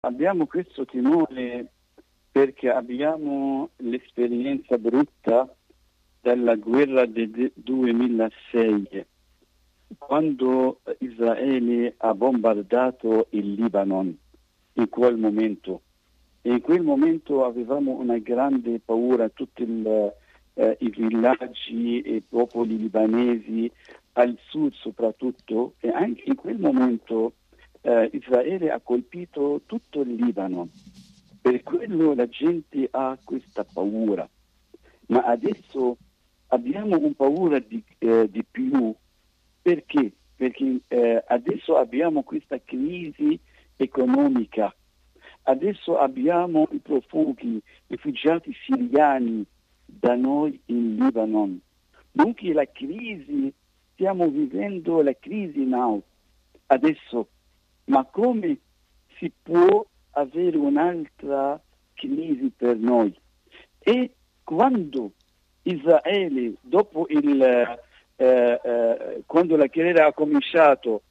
Abbiamo questo timore perché abbiamo l'esperienza brutta della guerra del 2006, quando Israele ha bombardato il Libano in quel momento. E in quel momento avevamo una grande paura, tutti i villaggi e i popoli libanesi, al sud soprattutto, e anche in quel momento Israele ha colpito tutto il Libano. Per quello la gente ha questa paura. Ma adesso abbiamo un paura di più. Perché? Perché adesso abbiamo questa crisi economica. Adesso abbiamo i profughi, rifugiati siriani da noi in Libano. Dunque la crisi, stiamo vivendo la crisi now, adesso. Ma come si può avere un'altra crisi per noi? E quando Israele, dopo quando la guerra ha cominciato,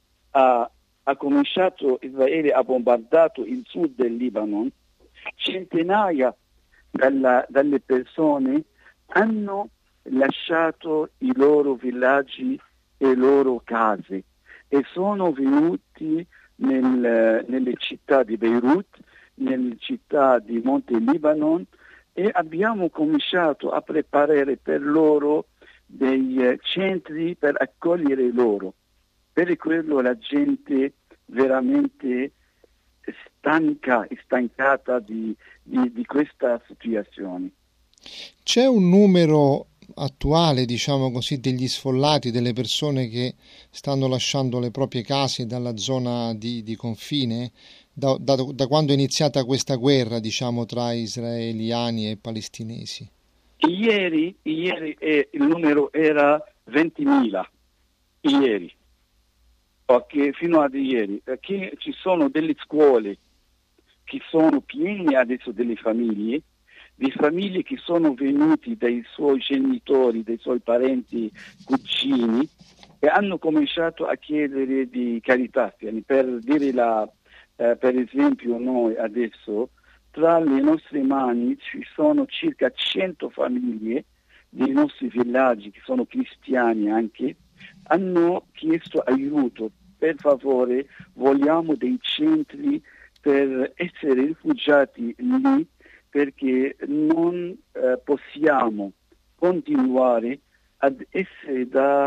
Israele ha bombardato il sud del Libano, centinaia dalle persone hanno lasciato i loro villaggi e le loro case e sono venuti nelle città di Beirut, nelle città di Monte Libano, e abbiamo cominciato a preparare per loro dei centri per accogliere loro. Per quello la gente veramente stancata di questa situazione. C'è un numero attuale, diciamo così, degli sfollati, delle persone che stanno lasciando le proprie case dalla zona di confine, da quando è iniziata questa guerra, diciamo, tra israeliani e palestinesi? Ieri il numero era 20.000, ieri, okay, fino ad ieri, perché ci sono delle scuole che sono piene adesso delle famiglie, di famiglie che sono venuti dai suoi genitori, dai suoi parenti, cugini, e hanno cominciato a chiedere di carità. Per dire per esempio, noi adesso tra le nostre mani ci sono circa 100 famiglie dei nostri villaggi, che sono cristiani anche, hanno chiesto aiuto. Per favore, vogliamo dei centri per essere rifugiati lì, perché non possiamo continuare ad essere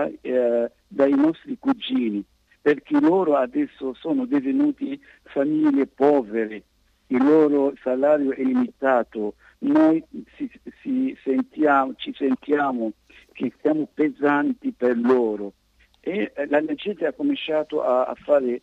dai nostri cugini, perché loro adesso sono divenuti famiglie povere, il loro salario è limitato, noi ci sentiamo che siamo pesanti per loro. E la gente ha cominciato a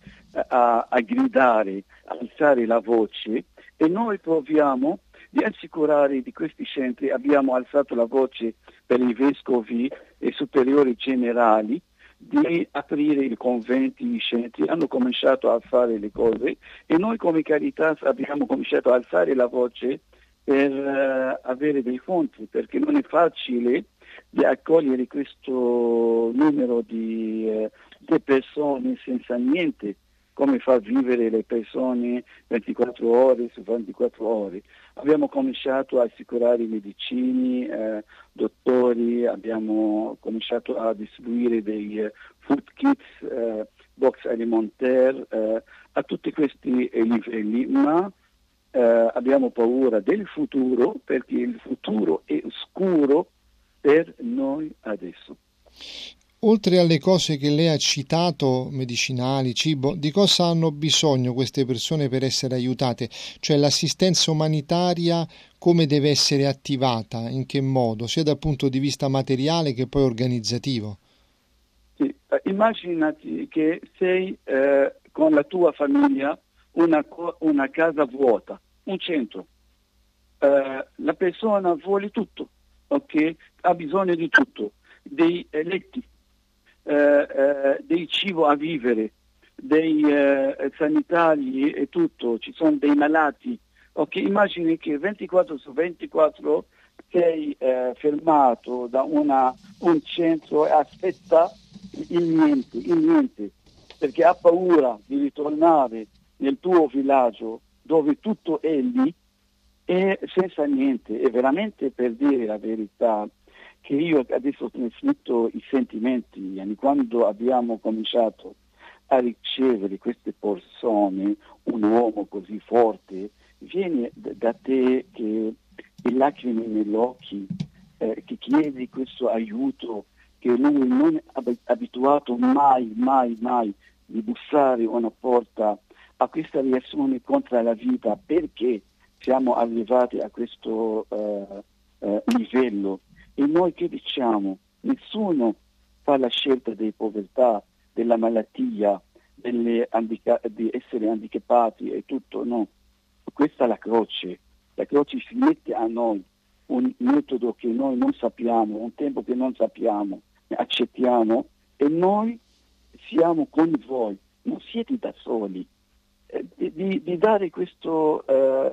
gridare, a alzare la voce, e noi proviamo di assicurare di questi centri. Abbiamo alzato la voce per i vescovi e superiori generali di aprire i conventi, i centri, hanno cominciato a fare le cose, e noi come Caritas abbiamo cominciato a alzare la voce per avere dei fondi, perché non è facile di accogliere questo numero di persone senza niente, come far vivere le persone 24 ore su 24 ore. Abbiamo cominciato a assicurare medicini, dottori, abbiamo cominciato a distribuire dei food kits, box alimentaire, a tutti questi livelli, ma abbiamo paura del futuro, perché il futuro è scuro per noi adesso. Oltre alle cose che lei ha citato, medicinali, cibo, di cosa hanno bisogno queste persone per essere aiutate? Cioè l'assistenza umanitaria come deve essere attivata, in che modo, sia dal punto di vista materiale che poi organizzativo? Sì, immaginati che sei con la tua famiglia una casa vuota, un centro. La persona vuole tutto, ok? Ha bisogno di tutto, dei letti, dei cibo a vivere, dei sanitari e tutto, ci sono dei malati. Ok, immagini che 24 su 24 sei fermato da un centro e aspetta il niente, perché ha paura di ritornare nel tuo villaggio dove tutto è lì e senza niente. E veramente, per dire la verità, che io adesso ho trasmesso i sentimenti, quando abbiamo cominciato a ricevere queste persone, un uomo così forte, viene da te che le lacrime negli occhi, che chiedi questo aiuto, che lui non è abituato mai, mai, mai di bussare una porta a questa reazione contro la vita, perché siamo arrivati a questo livello. E noi che diciamo? Nessuno fa la scelta di povertà, della malattia, di essere handicappati e tutto, no. Questa è la croce si mette a noi, un metodo che noi non sappiamo, un tempo che non sappiamo, accettiamo e noi siamo con voi, non siete da soli, di dare questo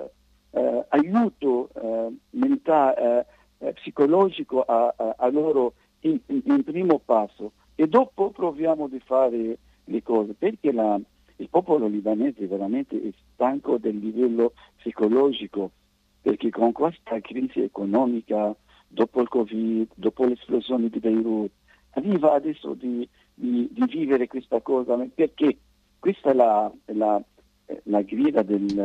aiuto mentale, psicologico a loro in primo passo e dopo proviamo di fare le cose, perché il popolo libanese veramente è stanco del livello psicologico, perché con questa crisi economica, dopo il Covid, dopo l'esplosione di Beirut, arriva adesso di vivere questa cosa, perché questa è la grida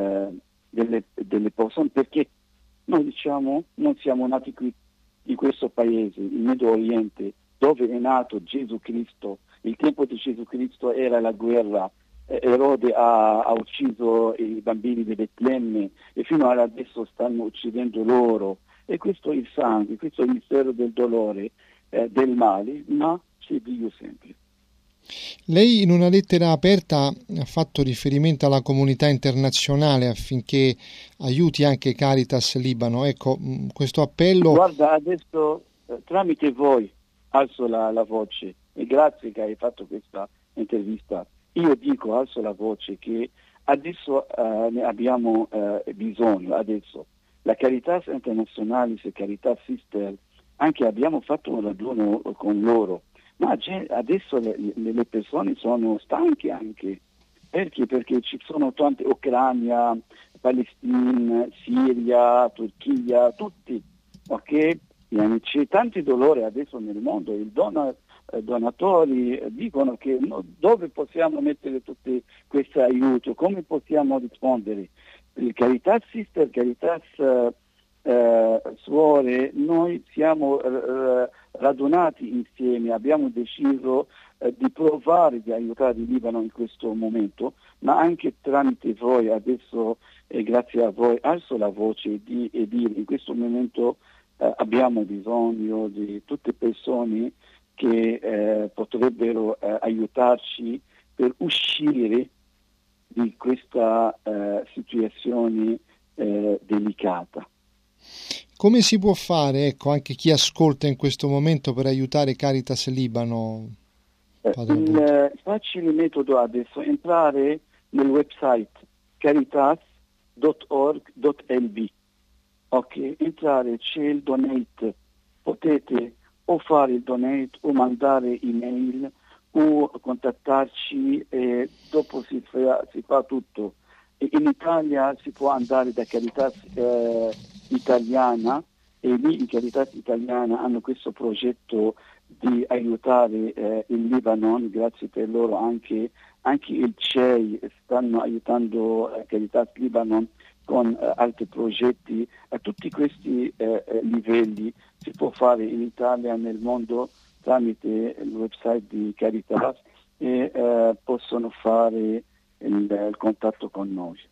delle persone, perché noi diciamo non siamo nati qui in questo paese, il Medio Oriente, dove è nato Gesù Cristo. Il tempo di Gesù Cristo era la guerra, Erode ha ucciso i bambini di Betlemme e fino ad adesso stanno uccidendo loro. E questo è il sangue, questo è il mistero del dolore, del male, ma c'è Dio sempre. Lei in una lettera aperta ha fatto riferimento alla comunità internazionale affinché aiuti anche Caritas Libano. Ecco, questo appello... Guarda, adesso tramite voi alzo la voce e grazie che hai fatto questa intervista. Io dico, alzo la voce, che adesso ne abbiamo bisogno, adesso. La Caritas Internazionale, Caritas Sister, anche abbiamo fatto un raduno con loro. Ma adesso le persone sono stanche anche. Perché? Perché ci sono tante Ucraina, Palestina, Siria, Turchia, tutti. Ok? C'è tanti dolori adesso nel mondo. I donatori dicono che dove possiamo mettere tutti questi aiuti? Come possiamo rispondere? Il Caritas Sister, Caritas suore, noi siamo radunati insieme, abbiamo deciso di provare di aiutare il Libano in questo momento, ma anche tramite voi adesso grazie a voi alzo la voce e dire in questo momento abbiamo bisogno di tutte persone che potrebbero aiutarci per uscire di questa situazione delicata. Come si può fare, ecco, anche chi ascolta in questo momento per aiutare Caritas Libano? Il facile metodo adesso è entrare nel website caritas.org.lb. Ok, entrare, c'è il donate, potete o fare il donate o mandare email o contattarci e dopo si fa tutto. E in Italia si può andare da Caritas Italiana e lì in Caritas Italiana hanno questo progetto di aiutare il Libano, grazie per loro anche il CEI stanno aiutando Caritas Libano con altri progetti. A tutti questi livelli si può fare in Italia, nel mondo, tramite il website di Caritas e possono fare il contatto con noi.